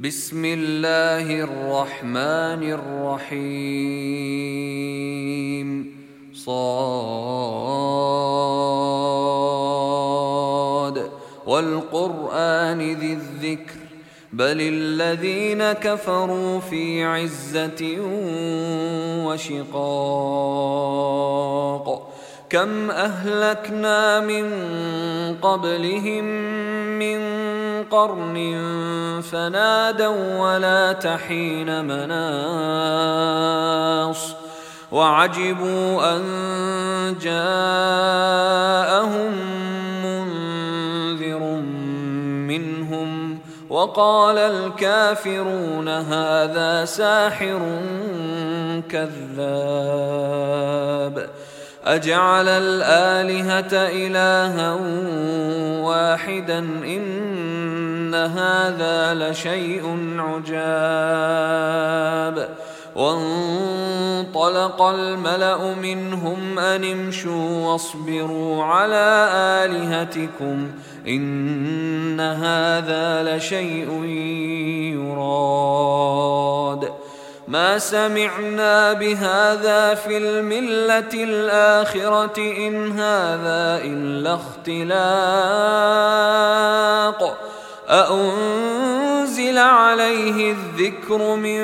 بسم الله الرحمن الرحيم صاد والقرآن ذي الذكر بل الذين كفروا في عزة وشقاق كم أهلكنا من قبلهم من قرن فنادوا ولا تحين مناص وعجبوا أن جاءهم منذر منهم وقال الكافرون هذا ساحر كذاب أجعل الآلهة إلها واحدا إن هذا لشيء عجاب وانطلق الملأ منهم أن امشوا واصبروا على آلهتكم إن هذا لشيء يراد ما سمعنا بهذا في الملة الآخرة إن هذا إلا اختلاق أأنزل عليه الذكر من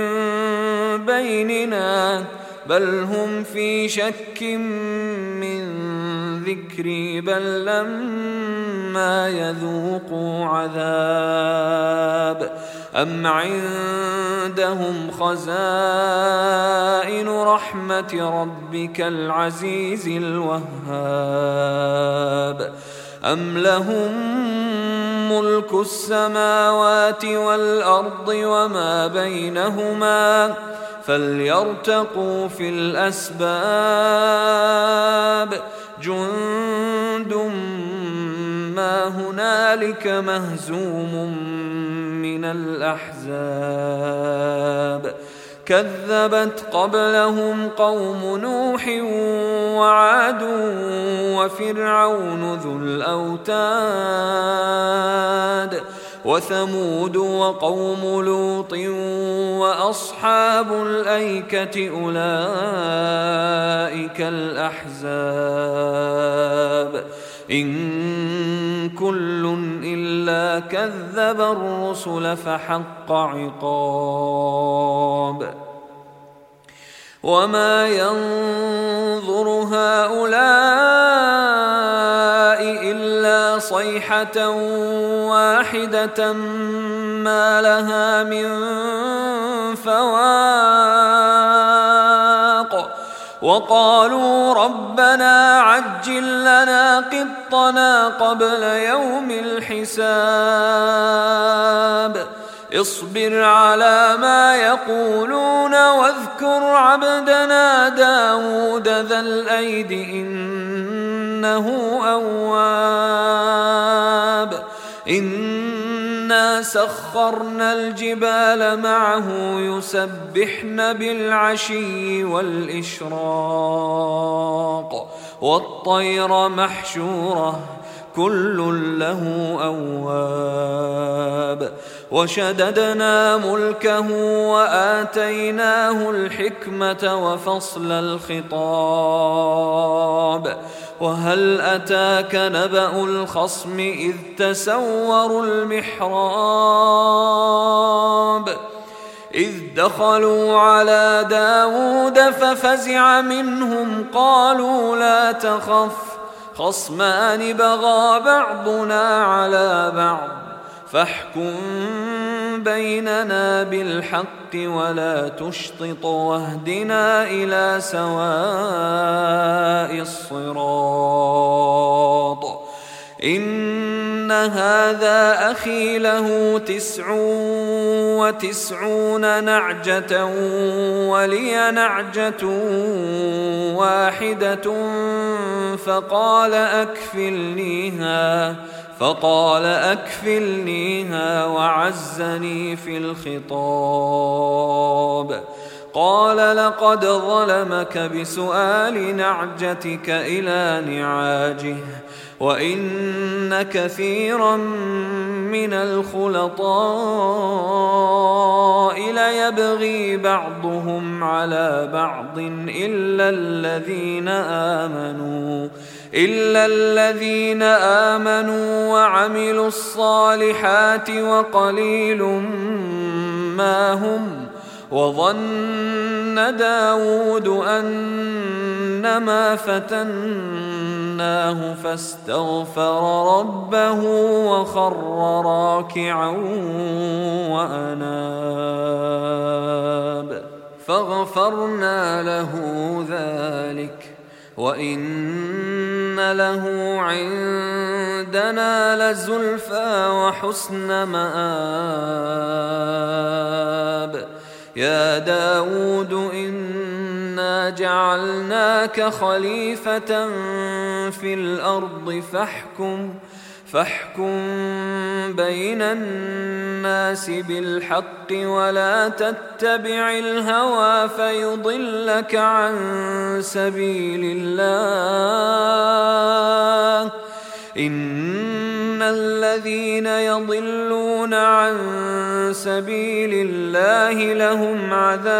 بيننا بل هم في شك من ذكري بل لما يذوقوا عذاب أم عندهم خزائن رحمة ربك العزيز الوهاب أم لهم ملك السماوات والأرض وما بينهما فليرتقوا في الأسباب جند ما هنالك مهزوم من الأحزاب كذبت قبلهم قوم نوح وعاد وفرعون ذو الأوتاد وثمود وقوم لوط وأصحاب الأيكة أولئك الأحزاب إن كل إلا كذب الرسل فحق عقاب وما ينظر هؤلاء إلا صيحة واحدة ما لها من فواق وقالوا ربنا عجل لنا قطنا قبل يوم الحساب اصبر على ما يقولون واذكر عبدنا داود ذا الأيد إنه أواب إنا سخرنا الجبال معه يسبحن بالعشي والإشراق والطير محشورة كل له أواب وشددنا ملكه وآتيناه الحكمة وفصل الخطاب وهل أتاك نبأ الخصم إذ تسوروا المحراب إذ دخلوا على داود ففزع منهم قالوا لا تخف خصمان بغى بعضنا على بعض فاحكم بيننا بالحق ولا تشطط واهدنا إلى سواء الصراط إن هذا أخي له 99 نعجة ولي نعجة واحدة فقال أكفلنيها وعزني في الخطاب قال لقد ظلمك بسؤال نعجتك إلى نعاجه وإن كثيرا من الخلطاء يبغي بعضهم على بعض إلا الذين آمنوا وعملوا الصالحات وقليل ما هم. وظن داود أنما فتناه فاستغفر ربه وخر راكعا وأناب فغفرنا له ذلك وإن له عندنا لزلفى وحسن مآب. يا داود إنا جعلناك خليفة في الأرض فاحكم بين الناس بالحق ولا تتبع الهوى فيضلك عن سبيل الله. إن الذين يضلون عن سبيل الله لهم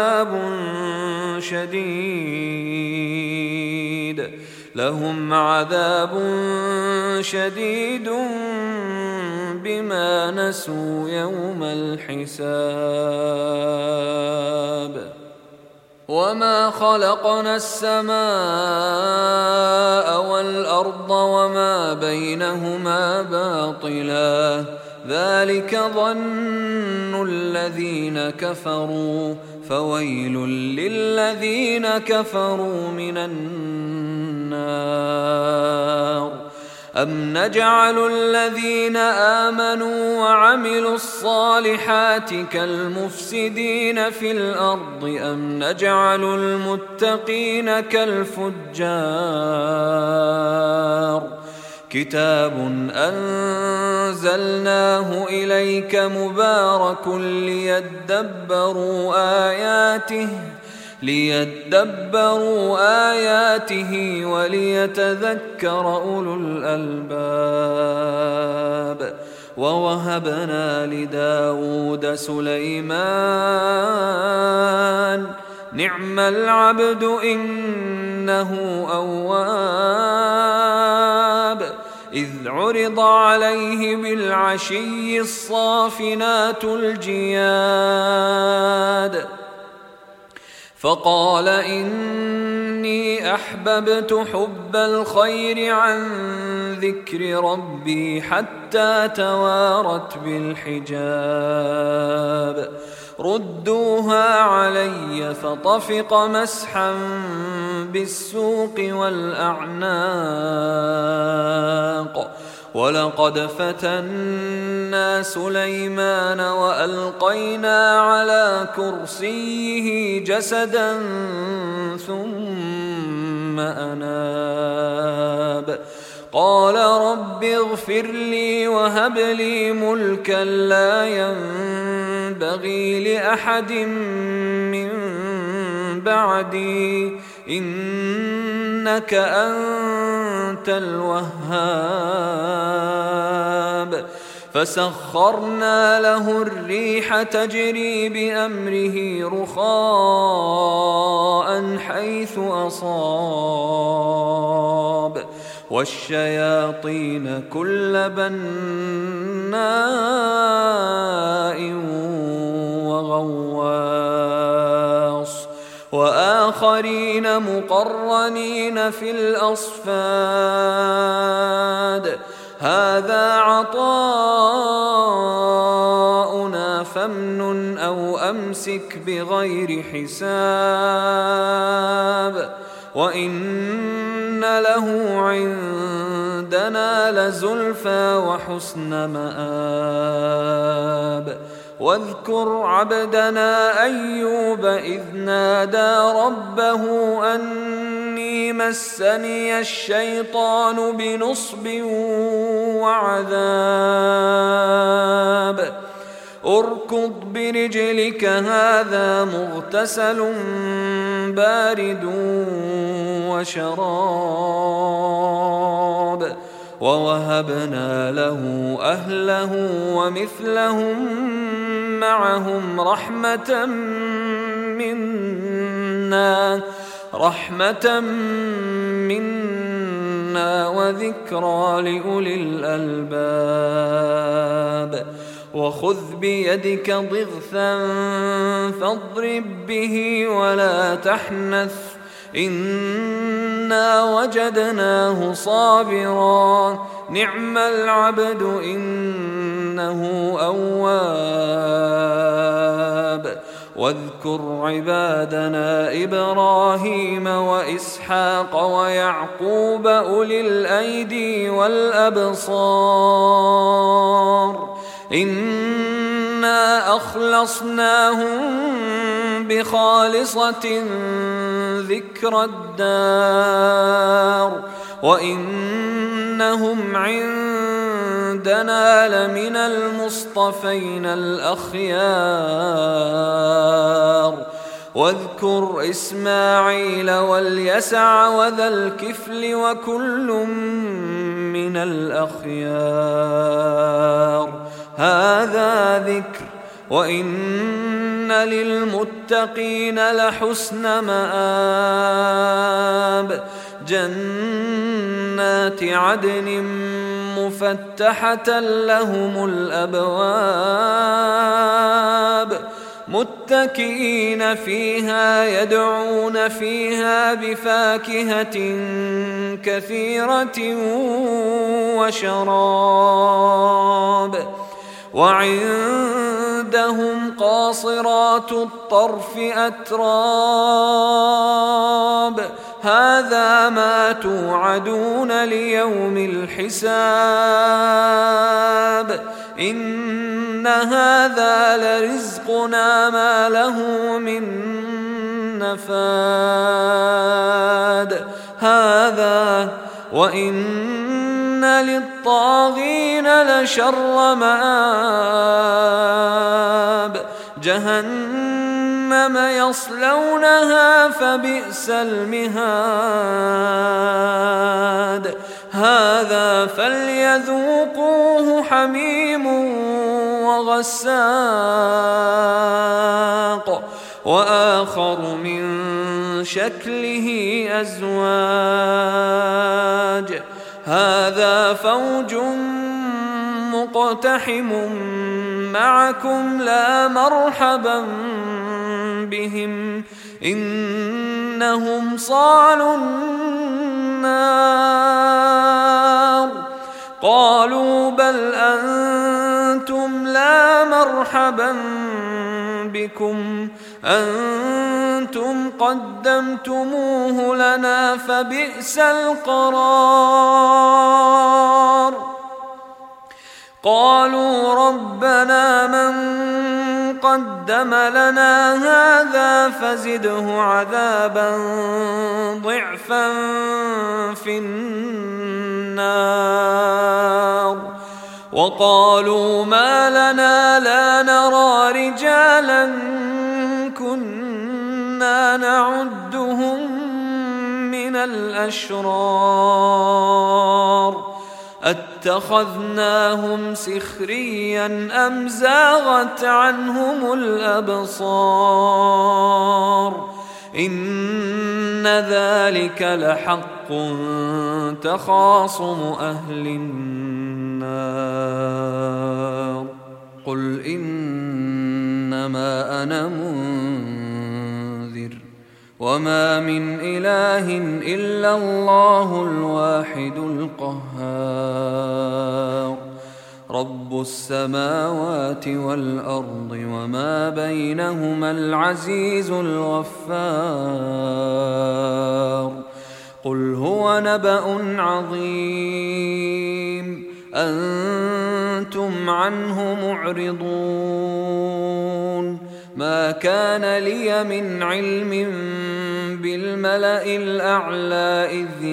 عذاب شديد بما نسوا يوم الحساب. وما خلقنا السماء والأرض وما بينهما باطلا ذلك ظن الذين كفروا فويل للذين كفروا من النار. أم نجعل الذين آمنوا وعملوا الصالحات كالمفسدين في الأرض أم نجعل المتقين كالفجار. كتاب أنزلناه إليك مبارك ليدبروا آياته وليتذكر أولو الألباب. ووهبنا لداود سليمان نعم العبد إنه أواب. إذ عرض عليه بالعشي الصافنات الجياد فقال إني أحببت حب الخير عن ذكر ربي حتى توارت بالحجاب. ردوها علي فطفق مسحا بالسوق والأعناق. ولقد فتنا سليمان وألقينا على كرسيه جسدا ثم أناب. قال رب اغفر لي وهب لي ملكا لا ينبغي لأحد من بعدي إنك أنت الوهاب. فسخرنا له الريح تجري بأمره رخاء حيث أصاب والشياطين كل بناء وغواص وآخرين مقرنين في الأصفاد. هذا عطاؤنا فامنن أو أمسك بغير حساب. وإن له عندنا لزلفى وحسن مآب. واذكر عبدنا أيوب إذ نادى ربه أني مسني الشيطان بنصب وعذاب. اركض برجلك هذا مغتسل بارد وشراب. ووهبنا له أهله ومثلهم معهم رحمة منا وذكرى لأولي الألباب. وخذ بيدك ضغثا فاضرب به ولا تحنث إنا وجدناه صابرا نعم العبد إنه أواب. واذكر عبادنا إبراهيم وإسحاق ويعقوب أولي الأيدي والأبصار إنا أخلصناهم بخالصة ذكر الدار وإنهم عندنا لمن المصطفين الأخيار. واذكر إسماعيل واليسع وذا الكفل وكل من الأخيار هذا ذكر وإن للمتقين لحسن مآب. جنات عدن مفتحة لهم الأبواب متكئين فيها يدعون فيها بفاكهة كثيرة وشراب. وعندهم قاصرات الطرف أتراب هذا ما توعدون ليوم الحساب إن هذا لرزقنا ما له من نفاد. هذا وإن للطاغين لشر مآب جهنم يصلونها فبئس المهاد. هذا فليذوقوه حميم وغساق وآخر من شكله أزواج هذا فوج مقتحم معكم لا مرحبا بهم إنهم صالوا النار. قالوا بل أنتم لا مرحبا بكم أنتم قدمتموه لنا فبئس القرار. قالوا ربنا من قدم لنا هذا فزده عذابا ضعفا في النار. وقالوا ما لنا لا نرى رجالا كنا نعدهم من الأشرار أتخذناهم سخريا أم زاغت عنهم الأبصار إن ذلك لحق تخاصم أهل النار. قل إنما أنا منذر وما من إله إلا الله الواحد القهار رب السماوات والأرض وما بينهما العزيز الغفار. قل هو نبأ عظيم أنتم عنه معرضون. ما كان لي من علم بالملأ الأعلى إذ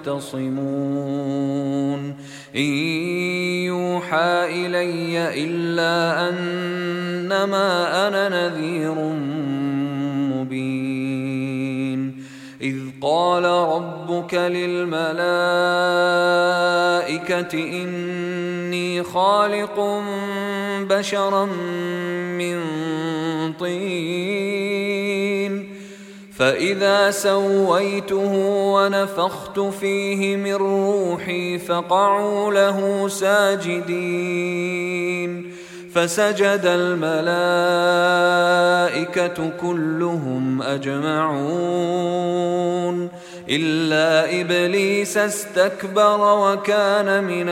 يختصمون إن يوحى إلي إلا أنما أنا نذير مبين. إذ قال ربك للملائكة إني خالق بشرا من طين فإذا سويته ونفخت فيه من روحي فقعوا له ساجدين فسجد الملائكة كلهم أجمعون إلا إبليس استكبر وكان من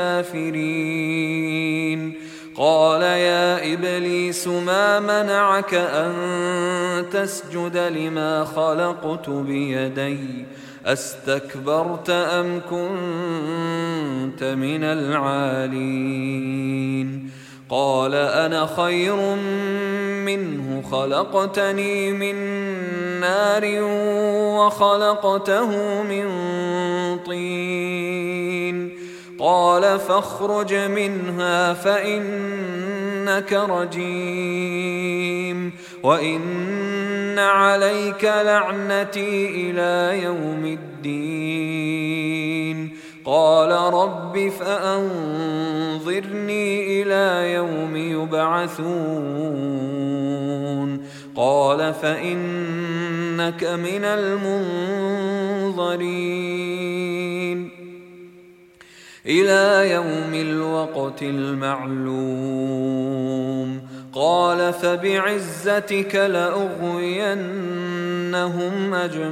الكافرين قال يا إبليس ما منعك أن تسجد لما خلقت بيدي أستكبرت أم كنت من العالين قال أنا خير منه خلقتني من نار وخلقته من طين قال فاخرج منها فإنك رجيم وإن عليك لعنتي إلى يوم الدين قال رب فأنظرني إلى يوم يبعثون قال فإنك من المنظرين إلى يوم الوقت المعلوم قال فبعزتك لأغوينهم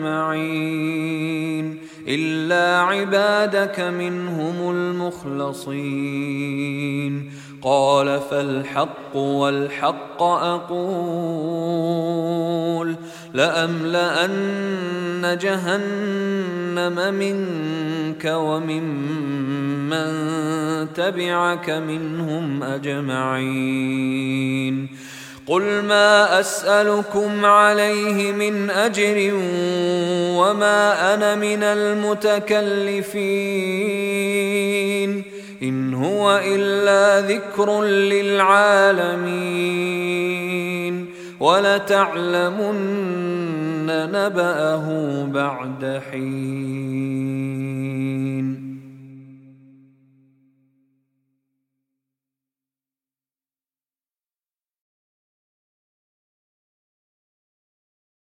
أجمعين إلا عبادك منهم المخلصين قال فالحق والحق أقول لأملأن جهنم منك وممن تبعك منهم أجمعين قل ما أسألكم عليه من أجر وما أنا من المتكلفين إن هو إلا ذكر للعالمين ولتعلمن نبأه بعد حين